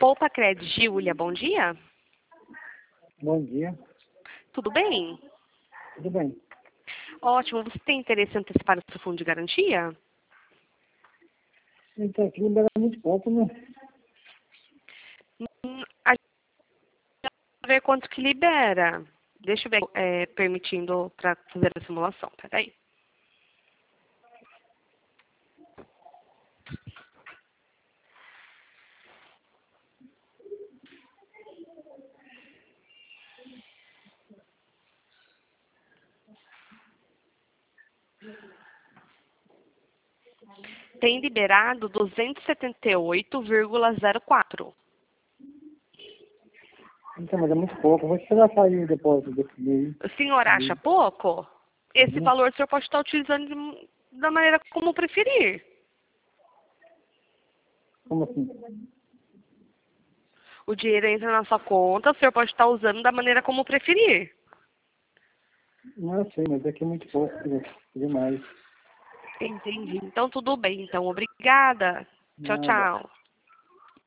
Poupa Cred, Giulia, bom dia. Bom dia. Tudo bem? Tudo bem. Ótimo. Você tem interesse em antecipar o seu fundo de garantia? Então, aqui libera muito pouco, né? A gente vai ver quanto que libera. Deixa eu ver, permitindo para fazer a simulação. Peraí. Tem liberado 278,04. Então, mas é muito pouco. Vou esperar sair o depósito desse mês. O senhor acha pouco? Esse Uhum. valor o senhor pode estar utilizando da maneira como preferir. Como assim? O dinheiro entra na sua conta, o senhor pode estar usando da maneira como preferir. Não, eu sei, mas aqui é muito pouco. Demais. Entendi. Então, tudo bem. Então, obrigada. Tchau, Nada. tchau.